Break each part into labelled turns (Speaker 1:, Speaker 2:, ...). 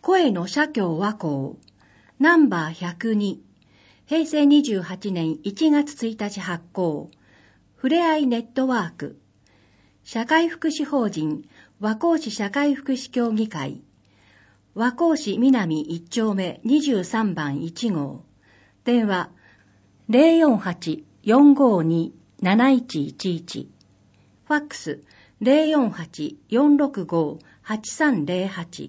Speaker 1: 声の社協和光ナンバー102平成28年1月1日発行ふれあいネットワーク社会福祉法人和光市社会福祉協議会和光市南1丁目23番1号電話 048-452-7111 ファックス 048-465-8308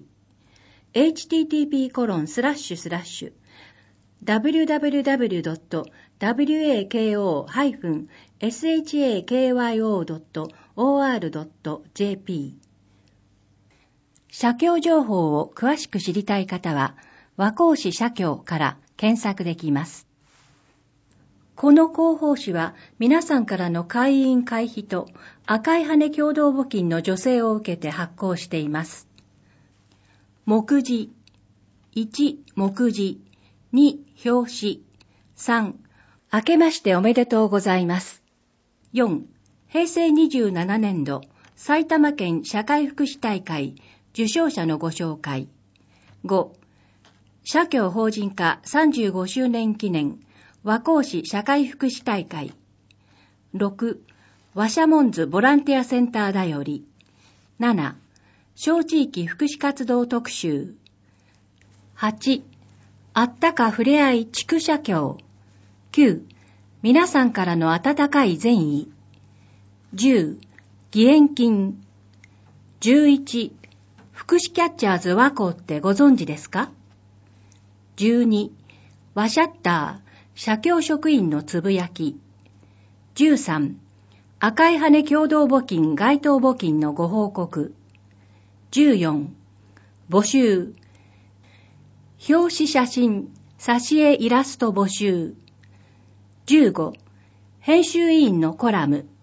Speaker 1: http://www.wako-shakyo.or.jp 社協情報を詳しく知りたい方は和光市社協から検索できます。この広報誌は皆さんからの会員会費と赤い羽共同募金の助成を受けて発行しています。目次1目次2表紙3明けましておめでとうございます。4平成27年度埼玉県社会福祉大会受賞者のご紹介。5社協法人化35周年記念和光市社会福祉大会。6和社モンズボランティアセンターだより。7小地域福祉活動特集。8あったかふれあい地区社協。9皆さんからの温かい善意。10義援金。11福祉キャッチャーズ和光ってご存知ですか？ 12和シャッター社協職員のつぶやき。13赤い羽共同募金該当募金のご報告。14募集表紙写真挿絵イラスト募集。15編集委員のコラム。